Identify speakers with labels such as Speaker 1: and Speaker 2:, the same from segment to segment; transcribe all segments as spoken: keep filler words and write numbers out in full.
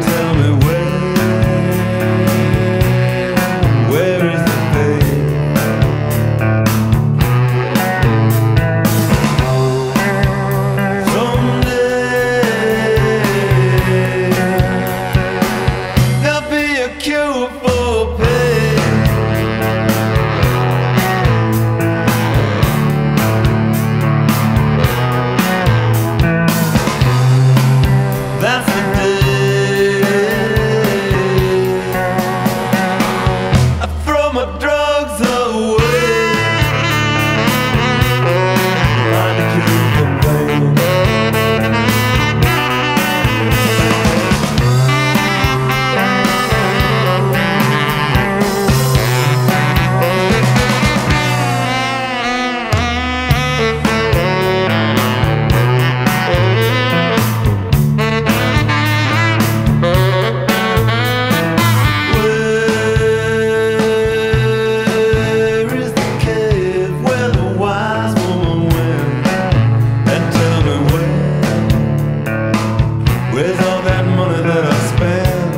Speaker 1: tell me where, where is the pain? Someday there'll be a cure for pain. That's the day I throw my drugs away. Find a cure for pain. Where's all that money that I spent?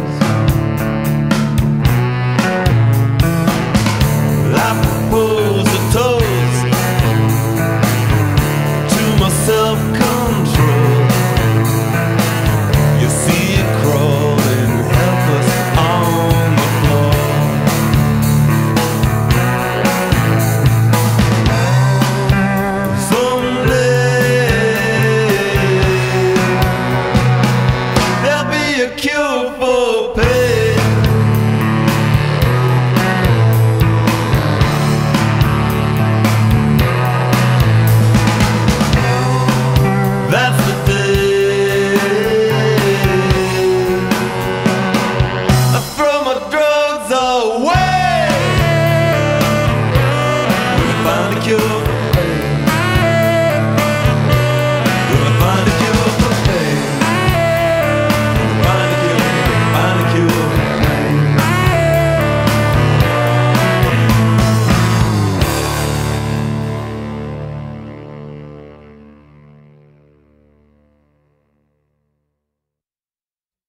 Speaker 1: I propose a toast to my self-control. You see it crawling helpless on the floor. Someday a cure for pain.